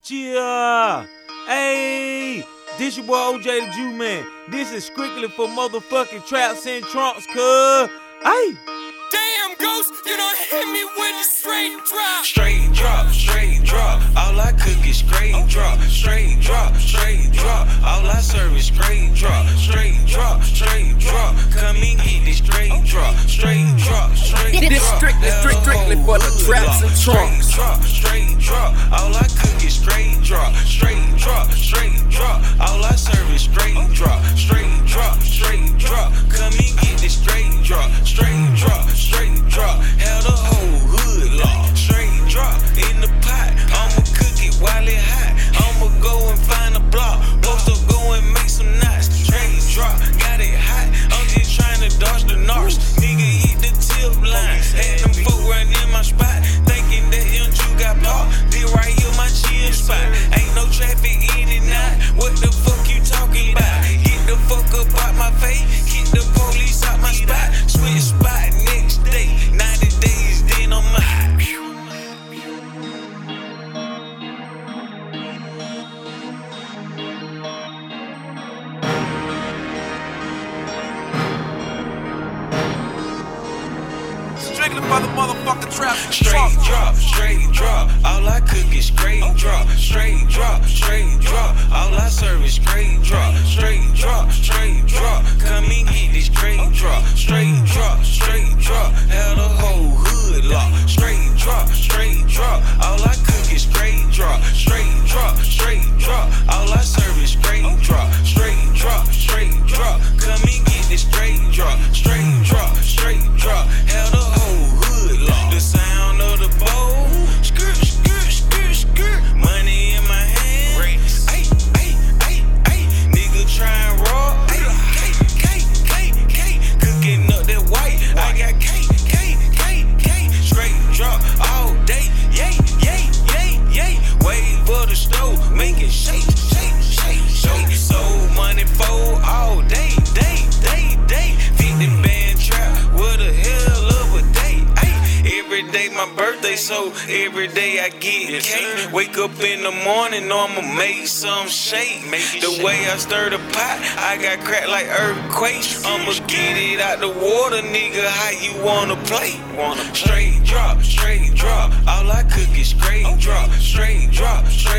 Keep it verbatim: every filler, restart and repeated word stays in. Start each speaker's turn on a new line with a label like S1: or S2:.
S1: Yeah, hey, this your boy O J the Jew Man. This is strictly for motherfucking traps and trunks, cuz. Hey.
S2: Damn, Ghost, you done hit me with the straight drop.
S3: Straight drop, straight drop. All I cook is straight drop. Straight drop, straight drop. All I serve is straight drop. Straight drop, straight drop. Come and get this straight drop. Straight drop, straight drop.
S2: This strictly, strict, strictly for the traps and trunks.
S3: Straight drop, straight drop. All I cook is straight drop. Straight drop, straight drop. All I serve is straight drop. Straight drop, straight drop. Come and get this straight drop. Straight drop, straight drop. Hell the whole hood locked. Straight drop in the pot. I'ma cook it while it hot. I'ma go and find a block. Post up, go and make some knots. Straight drop, got it hot. I'm just trying to dodge the narcs. Nigga hit the tip line. Had them folk running in my spot. Thinking that young Jew got popped. Did right here my chill spot. Ain't no traffic in and out. What the fuck you talking about? Get the fuck up out my face. Kick the police out my spot. Switch spot next day. ninety days, then I'm out.
S2: Strictly for the motherfucking traps and
S3: Straight
S2: trunks.
S3: drop, straight drop. All I cook is straight drop. Straight drop, straight drop. All I serve is straight drop. Straight drop, straight drop. Come and get this straight drop. Straight drop, straight drop. Hell the whole hood locked. Straight drop, straight drop. All I cook is straight drop. Straight drop, straight drop. All I serve is straight drop. Straight drop, straight drop. Come and get this straight drop. Straight drop, straight drop. Hell the whole hood locked. The sound of the bowl. Skirt, skirt, skirt, skirt. Money in my hand. Ay, ay, ay, ay. Nigga try and roll. Ay, K, K, K, K. Cooking up that white. I got K, K, K, K. Straight drop all day. Yay, yay, yay, yay. Wave for the stove. Make it shake, shake, shake, shake. Soul money fold all day, day, day, day. fifty band trap. What a hell of a day. Ay, every day my birthday, so every day I get cake. Wake up in the morning, know I'ma make some shake. The way I stir the pot, I got crack like earthquake. I'ma get it out the water, nigga. How you wanna play? Wanna straight drop, straight drop. All I cook is straight drop, straight drop, straight